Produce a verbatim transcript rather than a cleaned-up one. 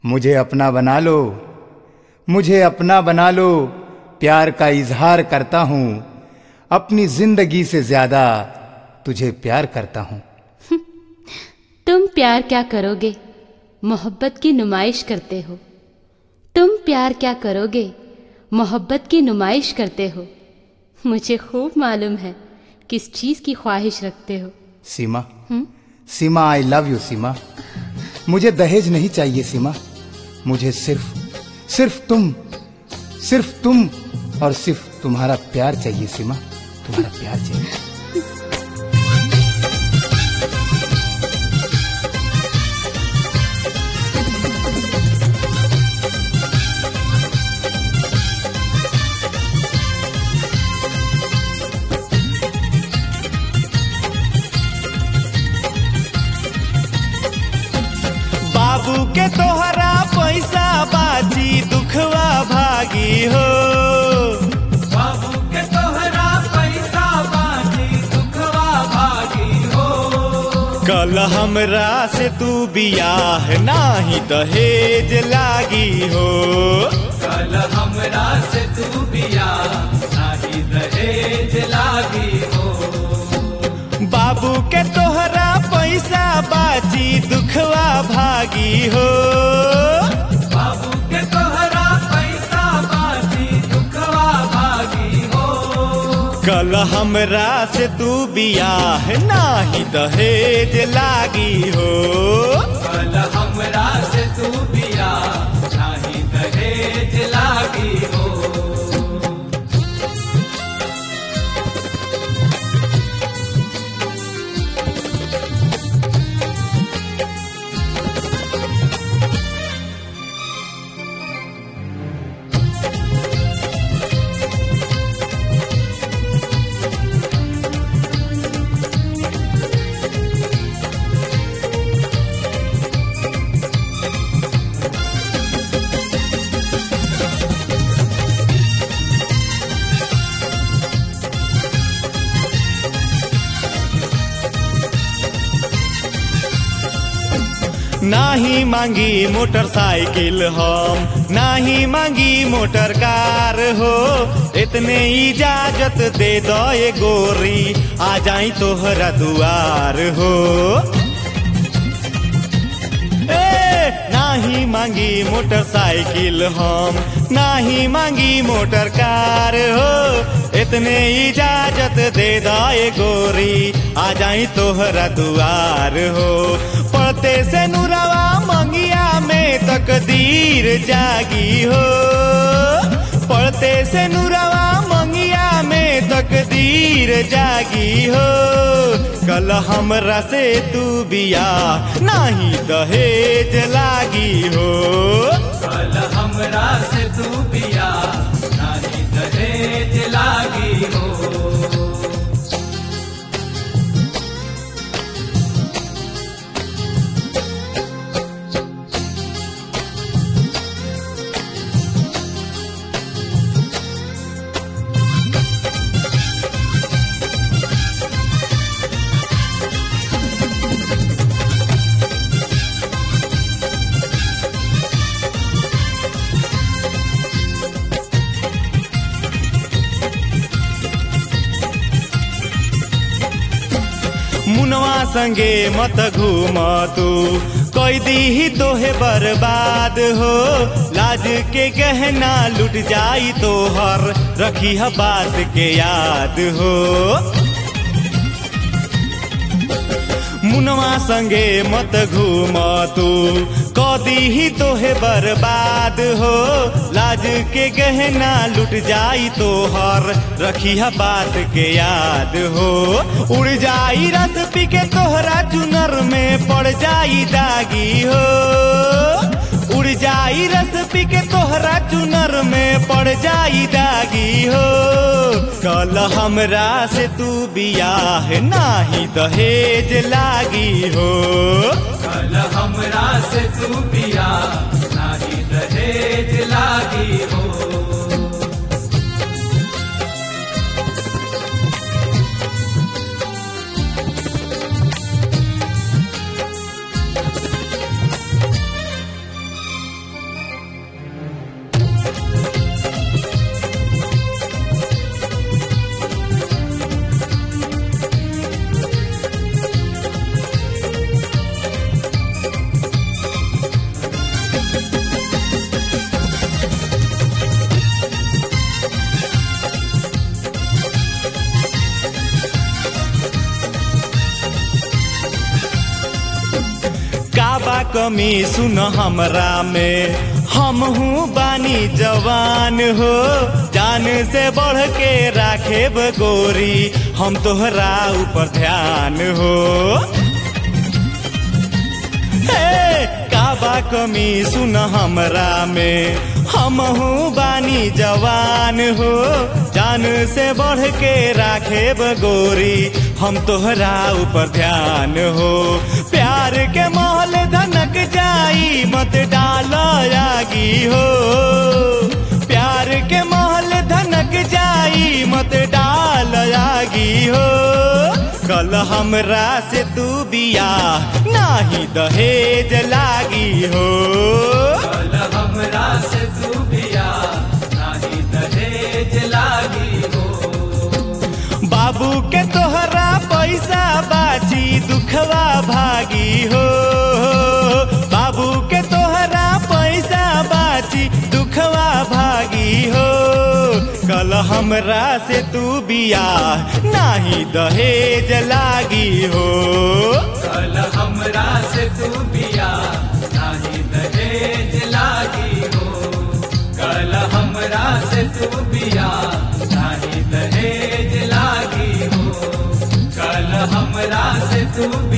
मुझे अपना बना लो, मुझे अपना बना लो, प्यार का इजहार करता हूँ, अपनी जिंदगी से ज्यादा तुझे प्यार करता हूँ। तुम प्यार क्या करोगे, मोहब्बत की नुमाइश करते हो। तुम प्यार क्या करोगे, मोहब्बत की नुमाइश करते हो। मुझे खूब मालूम है किस चीज की ख्वाहिश रखते हो। सीमा, हुँ? Seema, I love you Seema. मुझे दहेज नहीं चाहिए सीमा, मुझे सिर्फ सिर्फ तुम सिर्फ तुम और सिर्फ तुम्हारा प्यार चाहिए सीमा, तुम्हारा प्यार चाहिए। बाबू के तोहरा पैसा बाजी दुखवा भागी हो। बाबू के तोहरा पैसा बाजी दुखवा भागी हो। कल हमरा से तू बियाह नाही दहेज लागी हो। कल हमरा से तू बियाह नाही दहेज लागी हो। बाबू के तोहरा पैसा बाजी दुखवा भागी हो। बाबू के तोहरा पैसा बाजी दुखवा भागी हो। कल हमरा से तू बियाह नाही दहेज लागी हो। कल हमरा से तू बियाह नाही दहेज लागी हो। नाही मांगी मोटरसाइकिल हम, नाही मांगी मोटर कार हो। इतने इजाजत दे दो ये गोरी, आ जाई तोहरा दुआर हो। ए, नाही मांगी मोटरसाइकिल हम, नाही मांगी मोटर कार हो। इतने इजाजत दे दो ये गोरी, आ जाई तोहरा दुआर हो। पढ़ते से नुरवा मंगिया में तकदीर जागी हो। पढ़ते से नुरवा मंगिया में तकदीर जागी हो। कल हमरा से तू बियाह नाही दहेज लागी हो। कल हमरा से तू बियाह नाही दहेज लागी हो। मुनवा संगे मत घूम तू, कोई दी ही तोहे बर्बाद हो। लाज के गहना लुट जाई तोहर, रखी है बात के याद हो। मुनवा संगे मत घूम तू, कदी ही तोहे बर्बाद हो। लाज के गहना लुट जाई तोहर, रखी है बात के याद हो। उड़ जाई रस पी के तोहरा चुनर में पड़ जाई दागी हो। उड़ जाई रस पी के तोहरा चुनर में पड़ जाई दागी हो। कल हमरा से तू बियाह नाही दहेज लागी हो। कल हमरा से तू बियाह नाही दहेज लागी हो। कमी सुन हमरा में, हम हूँ बानी जवान हो, जान से बढ़ के राखेब गोरी हम तोहरा ऊपर ध्यान हो। हे काबा कमी सुन हमरा में, हम हूँ बानी जवान हो, जान से बढ़ के राखेब गोरी हम तोहरा ऊपर ध्यान हो। प्यार के महल धनक जाई मत डाल आगी हो, प्यार के महल धनक जाई मत डाल आगी हो। कल हमरा से तू बियाह नाही दहेज लागी हो, कल हमरा से तू बियाह नाही दहेज लागी हो। बाबू के तोहरा पैसा बाची दुखवा भागी हो, बाबू के तोहरा पैसा बाची दुखवा भागी हो। कल हमरा से तू बियाह नाही दहेज लागी हो, कल हमरा से तू बियाह नाही दहेज लागी हो, कल हमरा से तू बियाह नाही दहेज लागी हो, कल हमरा से तू